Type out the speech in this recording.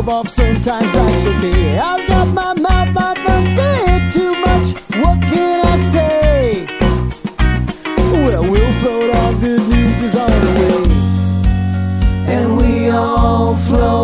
rub off sometimes, that's okay. I've got my mouth out the bit too much, what can I say? Well, we'll float, our good news is on the way. And we all float